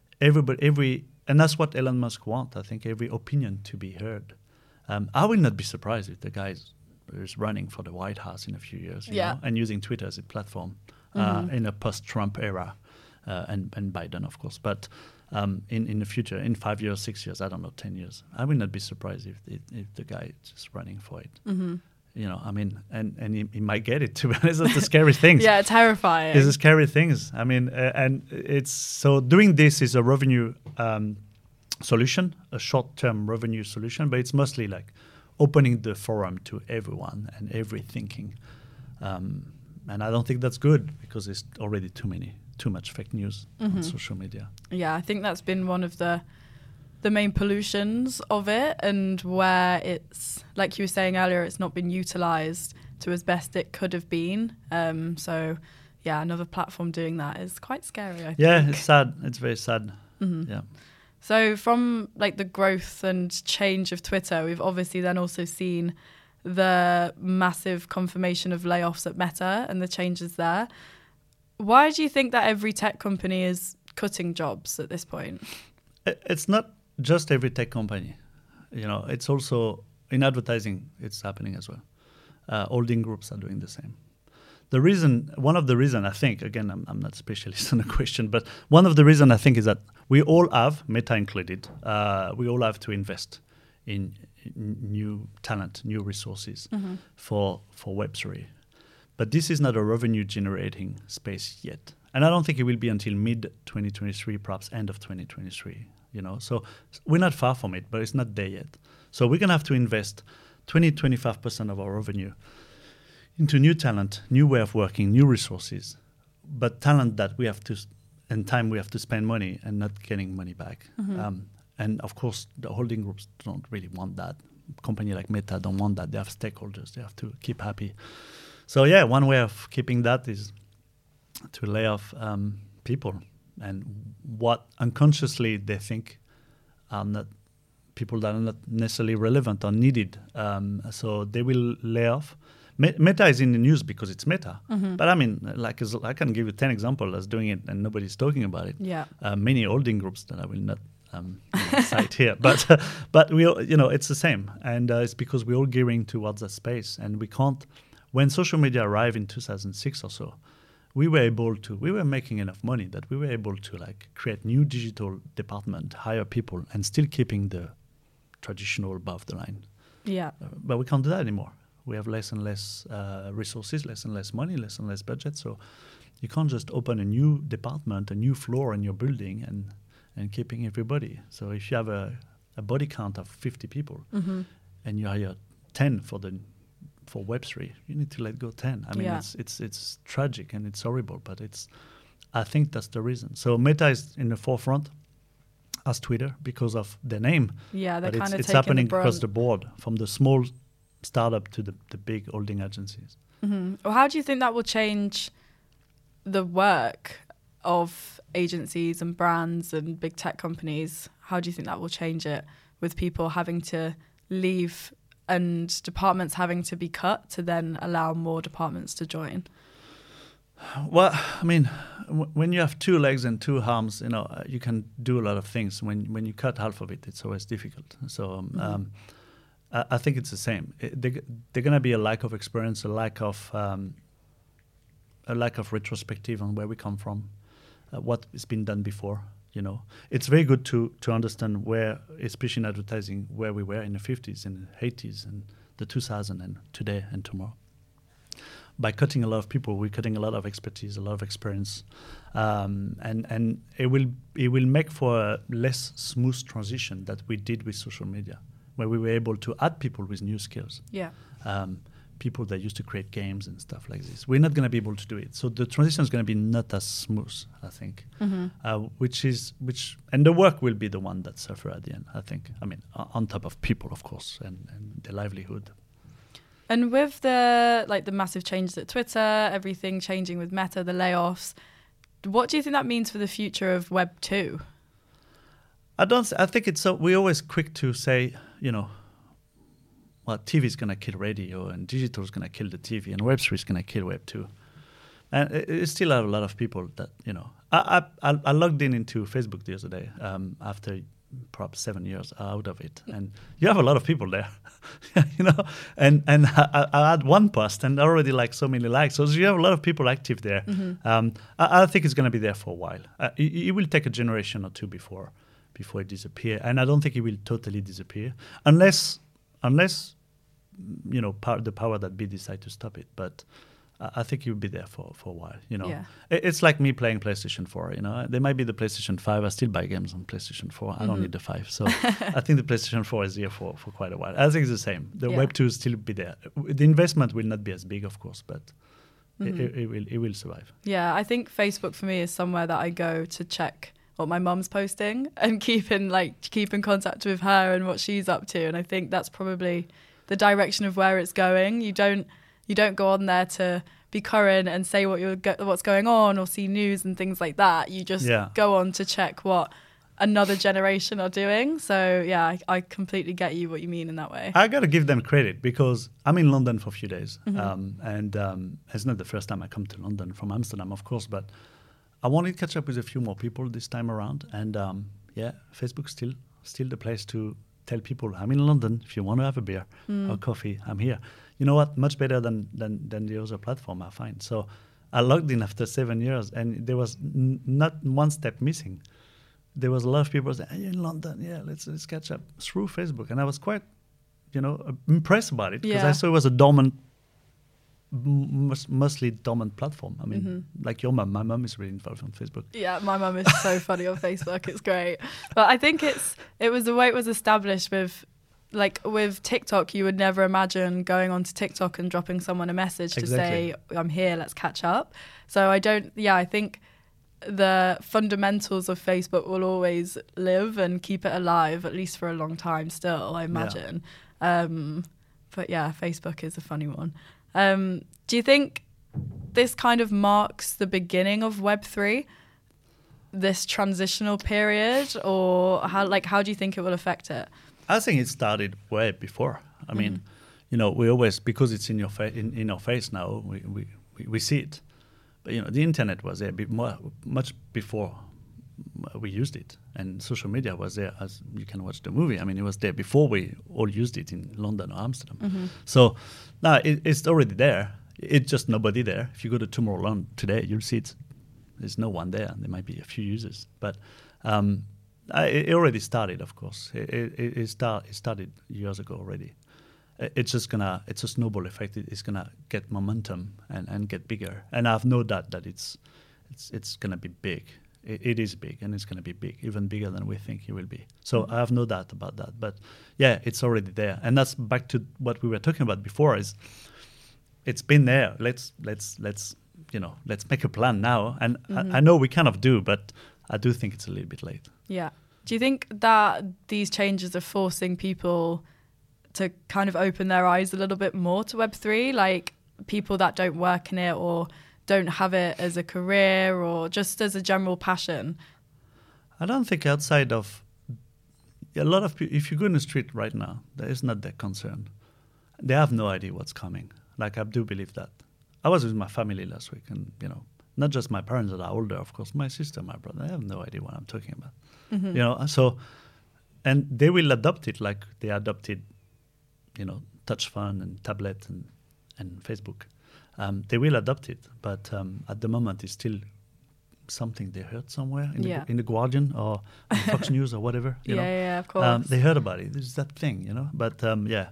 and that's what Elon Musk wants. I think every opinion to be heard. I will not be surprised if the guy is running for the White House in a few years, you know, and using Twitter as a platform in a post-Trump era, and Biden, of course. But in the future, in 5 years, 6 years, I don't know, 10 years, I will not be surprised if the guy is just running for it. You know, I mean, and he might get it, to be honest. That's the scary things. Yeah, terrifying. It's the scary things. I mean, and it's so doing this is a revenue solution, a short-term revenue solution, but it's mostly like opening the forum to everyone and every thinking. And I don't think that's good because there's already too much fake news on social media. Yeah, I think that's been one of the main pollutions of it, and where it's, like you were saying earlier, it's not been utilized to as best it could have been. So yeah, another platform doing that is quite scary, I think. Yeah, it's sad. It's very sad. Yeah. So from like the growth and change of Twitter, we've obviously then also seen the massive confirmation of layoffs at Meta and the changes there. Why do you think that every tech company is cutting jobs at this point? It's not just every tech company. You know, it's also in advertising, it's happening as well. Holding groups are doing the same. One of the reasons I think, again, I'm not a specialist on the question, but one of the reasons I think is that we all have, Meta included, we all have to invest in new talent, new resources for Web3. But this is not a revenue generating space yet. And I don't think it will be until mid-2023, perhaps end of 2023, you know. So we're not far from it, but it's not there yet. So we're going to have to invest 20-25% of our revenue into new talent, new way of working, new resources, but talent that we have to, and time we have to spend money and not getting money back. And of course, the holding groups don't really want that. Company like Meta don't want that. They have stakeholders. They have to keep happy. So yeah, one way of keeping that is to lay off people, and what unconsciously they think are not people that are not necessarily relevant or needed. So they will lay off. Meta is in the news because it's Meta. But I mean, I can give you 10 examples as doing it and nobody's talking about it. Yeah. Many holding groups that I will not cite here, but we, you know, it's the same, and it's because we're all gearing towards that space, and we can't. When social media arrived in 2006 or so, we were making enough money that we were able to like create new digital department, hire people, and still keeping the traditional above the line. Yeah. But we can't do that anymore. We have less and less resources, less and less money, less and less budget. So you can't just open a new department, a new floor in your building and keeping everybody. So if you have a body count of 50 people and you hire 10 for Web3, you need to let go 10. I mean, it's tragic and it's horrible, but I think that's the reason. So Meta is in the forefront as Twitter because of their name. Yeah, they're kind of it's happening across the board, from the small startup to the big holding agencies. Well, how do you think that will change the work of agencies and brands and big tech companies? How do you think that will change it, with people having to leave and departments having to be cut to then allow more departments to join? Well, I mean, when you have two legs and two arms, you know, you can do a lot of things. When you cut half of it, it's always difficult. So I think it's the same. There's going to be a lack of experience, a lack of retrospective on where we come from, what has been done before. You know, it's very good to understand where, especially in advertising, where we were in the 50s and the 80s and the 2000s and today and tomorrow. By cutting a lot of people, we're cutting a lot of expertise, a lot of experience, and it will make for a less smooth transition that we did with social media. where we were able to add people with new skills. Yeah. People that used to create games and stuff like this. We're not going to be able to do it. So the transition is going to be not as smooth, I think. And the work will be the one that suffer at the end, I think. I mean, on top of people, of course, and their livelihood. And with the massive changes at Twitter, everything changing with Meta, the layoffs, what do you think that means for the future of Web 2? I think it's so. We're always quick to say, well, TV is going to kill radio, and digital is going to kill the TV, and Web3 is going to kill Web 2. And it still have a lot of people that, I logged into Facebook the other day after perhaps 7 years out of it. And you have a lot of people there, and I had one post and already like so many likes. So you have a lot of people active there. I think it's going to be there for a while. It will take a generation or two before it disappear. And I don't think it will totally disappear unless the power that be decide to stop it. But I think it will be there for a while. Yeah. It's like me playing PlayStation 4. There might be the PlayStation 5. I still buy games on PlayStation 4. I don't need the 5. So I think the PlayStation 4 is here for quite a while. I think it's the same. The Web 2 will still be there. The investment will not be as big, of course, but it will survive. Yeah, I think Facebook for me is somewhere that I go to check what my mum's posting and keep in contact with her and what she's up to. And I think that's probably the direction of where it's going. You don't go on there to be current and say what's going on or see news and things like that. You just go on to check what another generation are doing. So yeah, I completely get what you mean in that way. I got to give them credit because I'm in London for a few days. And it's not the first time I come to London from Amsterdam, of course, but I wanted to catch up with a few more people this time around. And Facebook's still the place to tell people, I'm in London. If you want to have a beer or coffee, I'm here. You know what? Much better than the other platform, I find. So I logged in after 7 years, and there was not one step missing. There was a lot of people saying, "Hey, you're in London? Yeah, let's catch up," through Facebook. And I was quite, impressed about it because I saw it was a dormant, mostly dormant platform. I mean, like your mum. My mum is really involved on Facebook. Yeah, my mum is so funny on Facebook. It's great. But I think it was the way it was established with TikTok. You would never imagine going onto TikTok and dropping someone a message to say, "I'm here, let's catch up." So I think the fundamentals of Facebook will always live and keep it alive, at least for a long time still, I imagine. But yeah, Facebook is a funny one. Do you think this kind of marks the beginning of Web3, this transitional period, or how do you think it will affect it? I think it started way before. I mean, we always, because it's in your in our face now, we see it. But the internet was there much before we used it, and social media was there, as you can watch the movie. I mean, it was there before we all used it in London or Amsterdam. So now it's already there. It's just nobody there. If you go to Tomorrowland today, you'll see it. There's no one there. There might be a few users, but it already started. Of course, it started years ago already. It's a snowball effect. It's gonna get momentum and get bigger. And I have no doubt that it's gonna be big. It is big, and it's gonna be big, even bigger than we think it will be. So I have no doubt about that. But yeah, it's already there, and that's back to what we were talking about before. Is it's been there. Let's make a plan now. And I know we kind of do, but I do think it's a little bit late. Yeah. Do you think that these changes are forcing people to kind of open their eyes a little bit more to Web3, like people that don't work in it or don't have it as a career or just as a general passion? I don't think outside of a lot of people, if you go in the street right now, there is not that concern. They have no idea what's coming. Like, I do believe that. I was with my family last week, and not just my parents that are older, of course, my sister, my brother, they have no idea what I'm talking about. So, and they will adopt it like they adopted touch phone and tablet and Facebook. They will adopt it, but at the moment it's still something they heard somewhere in the Guardian or Fox News or whatever. Yeah, of course. They heard about it. There's that thing, But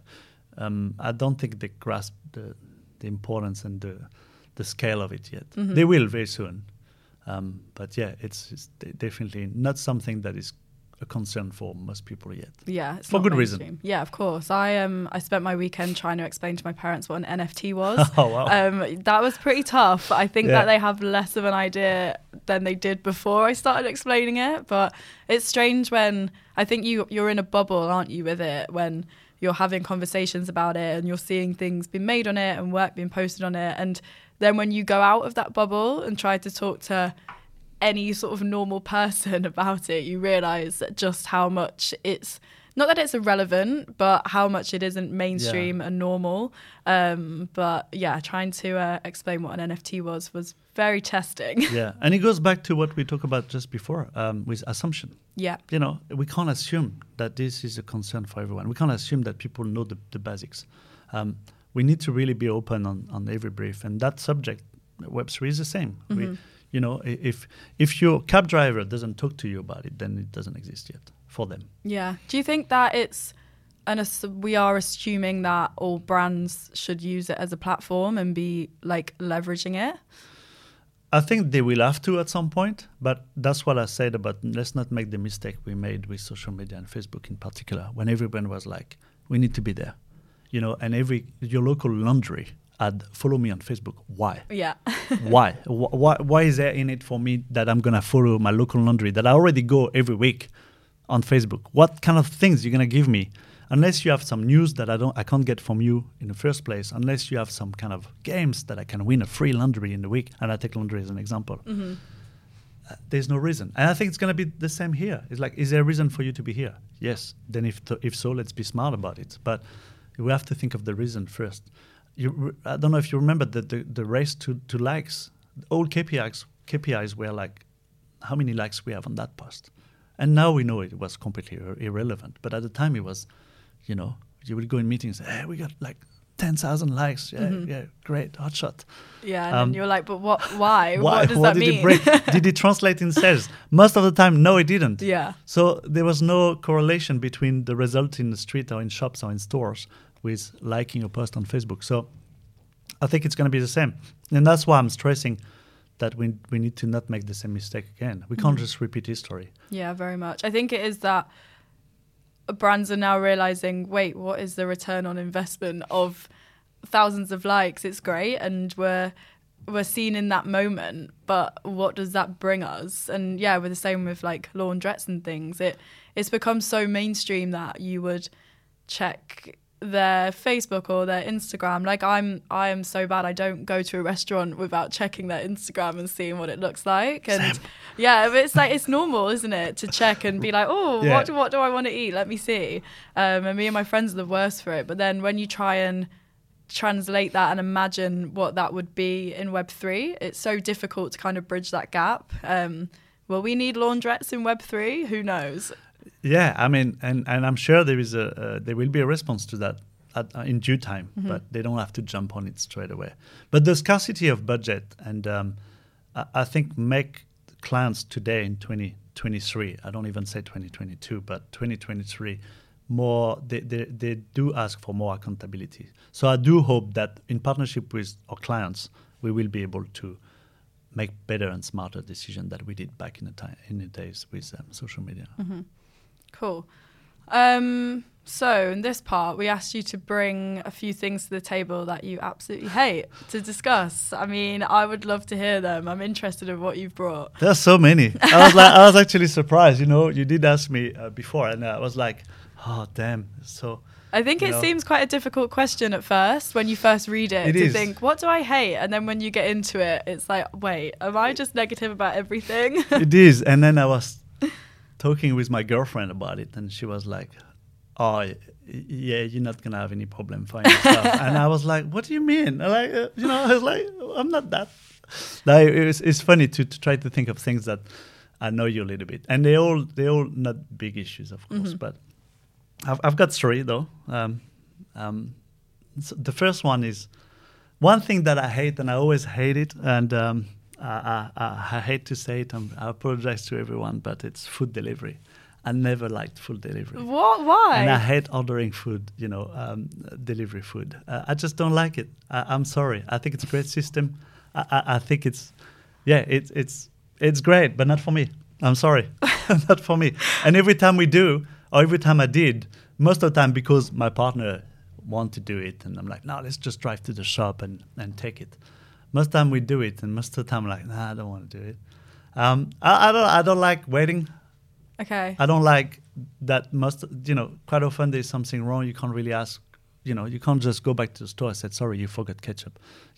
I don't think they grasp the importance and the scale of it yet. They will very soon. But yeah, it's definitely not something that is a concern for most people yet. Yeah, it's for not good mainstream. reason. Yeah, of course. I spent my weekend trying to explain to my parents what an NFT was. Oh, wow. That was pretty tough. I think Yeah. that they have less of an idea than they did before I started explaining it. But it's strange when I think you're in a bubble, aren't you, with it, when you're having conversations about it and you're seeing things being made on it and work being posted on it. And then when you go out of that bubble and try to talk to any sort of normal person about it, you realise just how much it's, not that it's irrelevant, but how much it isn't mainstream and normal. But yeah, trying to explain what an NFT was very testing. Yeah, and it goes back to what we talked about just before with assumption. Yeah. You know, we can't assume that this is a concern for everyone. We can't assume that people know the basics. We need to really be open on every brief, and that subject, Web3 is the same. Mm-hmm. You know, if your cab driver doesn't talk to you about it, then it doesn't exist yet for them. Yeah. Do you think that we are assuming that all brands should use it as a platform and be like leveraging it? I think they will have to at some point, but that's what I said about let's not make the mistake we made with social media and Facebook in particular, when everyone was like, we need to be there, you know, and your local laundry ad, follow me on Facebook. Why? Yeah. Why? Why is there in it for me that I'm going to follow my local laundry that I already go every week on Facebook? What kind of things you're going to give me? Unless you have some news that I can't get from you in the first place, unless you have some kind of games that I can win a free laundry in the week, and I take laundry as an example, Mm-hmm. There's no reason. And I think it's going to be the same here. It's like, is there a reason for you to be here? Yes. Then if so, let's be smart about it. But we have to think of the reason first. I don't know if you remember the race to likes. All KPIs were like how many likes we have on that post. And now we know it was completely irrelevant. But at the time it was, you know, you would go in meetings, hey, we got like 10,000 likes. Yeah, yeah, great, hot shot. Yeah, and you're like, but what? Why? Why? What does that did mean? it break? Did it translate in sales? Most of the time, no, it didn't. Yeah. So there was no correlation between the result in the street or in shops or in stores with liking a post on Facebook. So I think it's going to be the same. And that's why I'm stressing that we need to not make the same mistake again. We can't just repeat history. Yeah, very much. I think it is that brands are now realizing, wait, what is the return on investment of thousands of likes? It's great, and we're seen in that moment, but what does that bring us? And yeah, we're the same with like laundrettes and things. It's become so mainstream that you would check their Facebook or their Instagram. Like I am so bad. I don't go to a restaurant without checking their Instagram and seeing what it looks like. And Same. yeah, but it's like, it's normal, isn't it, to check and be like, oh, Yeah. what do I want to eat? Let me see. And me and my friends are the worst for it. But then when you try and translate that and imagine what that would be in Web3, it's so difficult to kind of bridge that gap. Will we need laundrettes in Web3? Who knows? Yeah, I mean, and I'm sure there will be a response to that in due time, but they don't have to jump on it straight away. But the scarcity of budget, and I think make clients today in 2023, I don't even say 2022, but 2023, more they do ask for more accountability. So I do hope that in partnership with our clients, we will be able to make better and smarter decisions that we did back in the days with social media. Mm-hmm. Cool. So in this part, we asked you to bring a few things to the table that you absolutely hate to discuss. I mean, I would love to hear them. I'm interested in what you've brought. There's so many. I was actually surprised. You know, you did ask me before, and I was like, oh damn. So I think it seems quite a difficult question at first when you first read it to think, what do I hate? And then when you get into it, it's like, wait, am I just negative about everything? It is. And then I was talking with my girlfriend about it, and she was like, oh, yeah, you're not going to have any problem finding stuff. And I was like, what do you mean? Like, I was like, I'm not that. Like, it's funny to try to think of things that I know you a little bit. And they all not big issues, of course, but I've got three, though. So the first one is one thing that I hate, and I always hate it, and I hate to say it, I apologize to everyone, but it's food delivery. I never liked food delivery. What? Why? And I hate ordering food, delivery food. I just don't like it. I'm sorry. I think it's a great system. I think it's great, but not for me. I'm sorry, not for me. And every time we do, or every time I did, most of the time because my partner wanted to do it, and I'm like, no, let's just drive to the shop and take it. Most of the time we do it, and most of the time I'm like, nah, I don't want to do it. I don't like waiting. Okay. I don't like that quite often there's something wrong. You can't really ask, you can't just go back to the store and say, sorry, you forgot ketchup.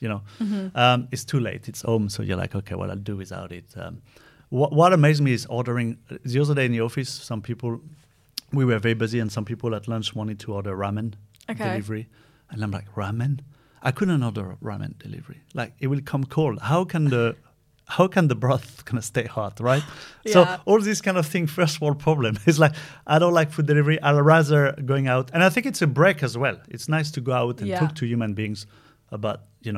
It's too late. It's home. So you're like, okay, well, I'll do without it. What amazed me is ordering. The other day in the office, we were very busy, and some people at lunch wanted to order ramen delivery. And I'm like, ramen? I couldn't order ramen delivery. Like, it will come cold. How can the broth gonna stay hot, right? Yeah. So all these kind of things, first world problem. It's like, I don't like food delivery. I'd rather going out. And I think it's a break as well. It's nice to go out and talk to human beings about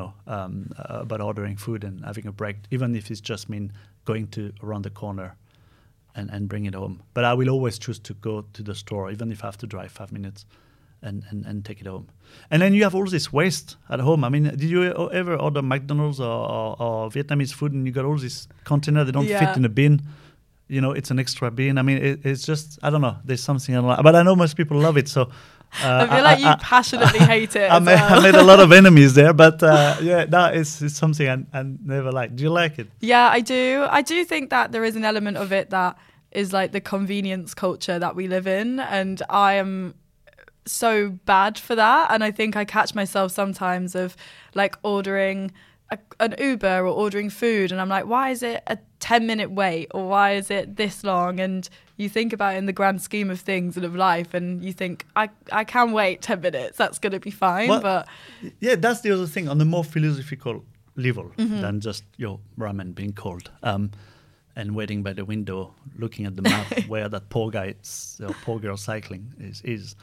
ordering food and having a break, even if it's just mean going to around the corner and bring it home. But I will always choose to go to the store, even if I have to drive 5 minutes and take it home. And then you have all this waste at home. I mean, did you ever order McDonald's or Vietnamese food and you got all this container, they don't fit in a bin? It's an extra bin. I mean, it's just, I don't know, there's something I don't like. But I know most people love it, so... I feel like you passionately hate it. I made a lot of enemies there, but it's something I never liked. Do you like it? Yeah, I do. I do think that there is an element of it that is like the convenience culture that we live in, and I am so bad for that. And I think I catch myself sometimes of like ordering an Uber or ordering food, and I'm like, why is it a 10-minute wait, or why is it this long? And you think about it in the grand scheme of things and of life, and you think, I can wait 10 minutes, that's going to be fine. But yeah, that's the other thing on the more philosophical level than just your ramen being cold and waiting by the window looking at the map where that poor guy or poor girl cycling is.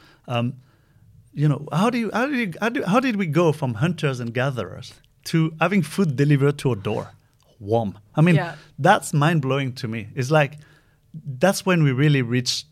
How did we go from hunters and gatherers to having food delivered to a door, warm? I mean, that's mind-blowing to me. It's like, that's when we really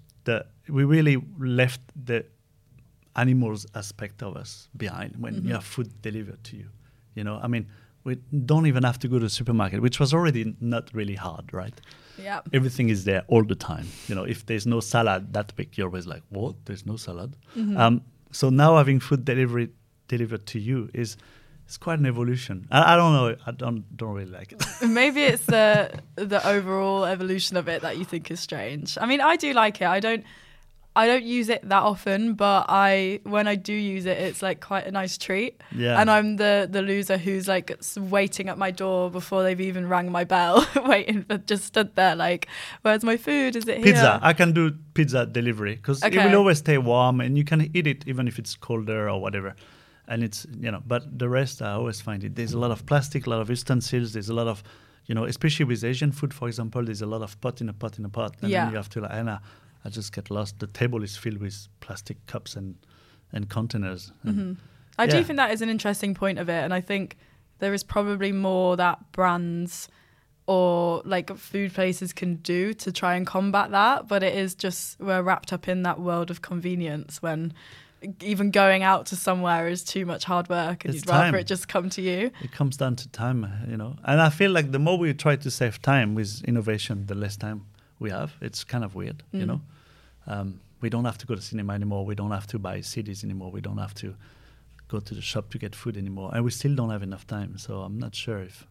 left the animals aspect of us behind, when you have food delivered to you. I mean, we don't even have to go to the supermarket, which was already not really hard, right? Yeah. Everything is there all the time. If there's no salad that week, you're always like, what? There's no salad? So now having food delivered to you is quite an evolution. I don't know. I don't really like it. Maybe it's the overall evolution of it that you think is strange. I mean, I do like it. I don't use it that often, but when I do use it, it's like quite a nice treat. Yeah. And I'm the loser who's like waiting at my door before they've even rang my bell, waiting for, just stood there like, where's my food? Is it here? Pizza. I can do pizza delivery because it will always stay warm, and you can eat it even if it's colder or whatever. And it's, but the rest, I always find it. There's a lot of plastic, a lot of utensils. There's a lot of, especially with Asian food, for example, there's a lot of pot in a pot. And then you have to, I just get lost. The table is filled with plastic cups and containers. I do think that is an interesting point of it. And I think there is probably more that brands or like food places can do to try and combat that. But it is just, we're wrapped up in that world of convenience when even going out to somewhere is too much hard work, and you'd rather it just come to you. It comes down to time, And I feel like the more we try to save time with innovation, the less time we have. It's kind of weird, We don't have to go to cinema anymore. We don't have to buy CDs anymore. We don't have to go to the shop to get food anymore. And we still don't have enough time. So I'm not sure if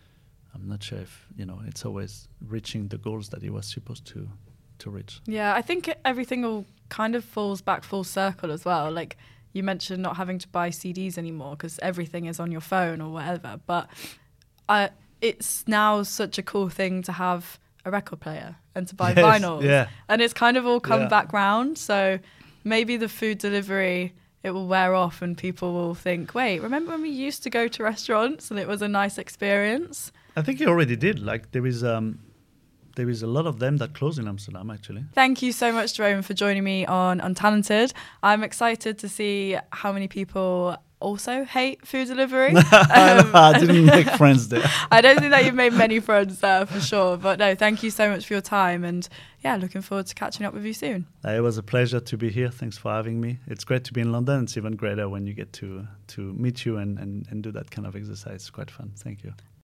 it's always reaching the goals that it was supposed to reach. Yeah, I think everything all kind of falls back full circle as well. Like you mentioned, not having to buy CDs anymore because everything is on your phone or whatever. But it's now such a cool thing to have a record player and to buy vinyls. Yeah. And it's kind of all come back round. So maybe the food delivery, it will wear off and people will think, wait, remember when we used to go to restaurants and it was a nice experience? I think you already did. Like there is a lot of them that close in Amsterdam, actually. Thank you so much, Jerome, for joining me on Untalented. I'm excited to see how many people also hate food delivery. I didn't make friends there. I don't think that you've made many friends there for sure. But no, thank you so much for your time. And looking forward to catching up with you soon. It was a pleasure to be here. Thanks for having me. It's great to be in London. It's even greater when you get to meet you and do that kind of exercise. It's quite fun. Thank you.